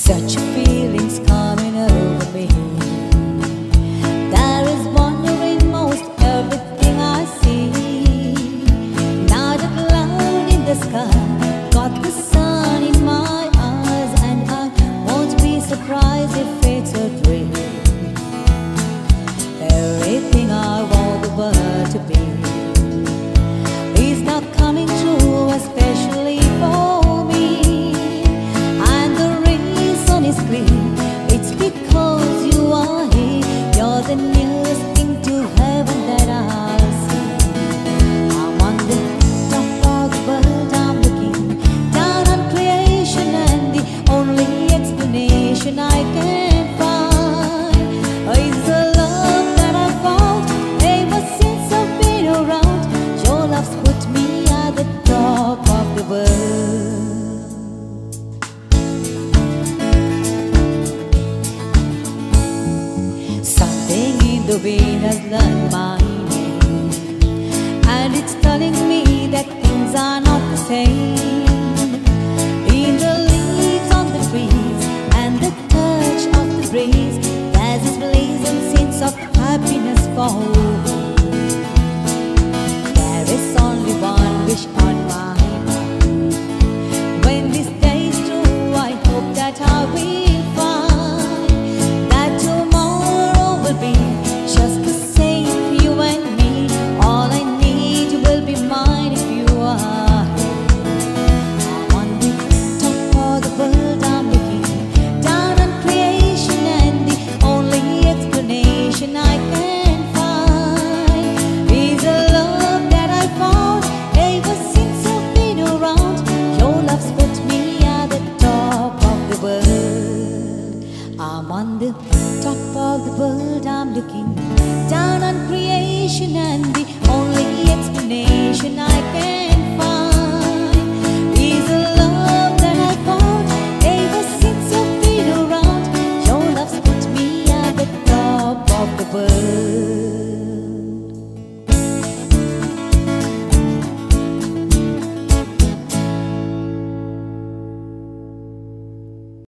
Such feelings coming over me. There is wonder in most everything I see. Now the cloud in the sky got the sun in my eyes, and I won't be surprised if it's a dream. Everything I want the world to be is not coming true, especially for me. And the reason is clear, it's because you are here. You're the nearest thing to heaven that I'll see. I'm on the top of the world, I'm looking down on creation, and the only explanation I can find is the love that I found ever since I've been around. Your love's put me at the top of the world. Something in the wind has learned my name, and it's telling me that things are not the same. In the leaves on the trees and the touch of the breeze, there's this pleasant sense of happiness for me. There is only one wish on my mind. When this day is through, I hope that I will find that tomorrow will be just the same, you and me. All I need will be mine if you are here. I'm on the top of the world, I'm looking down on creation, and the only explanation I can find is a love that I found ever since I've been around. Your love's put me at the top of the world. I'm on the top of the world, I'm looking down on creation, and the only explanation I can find is a love that I found ever since I've been around. Your love's put me at the top of the world.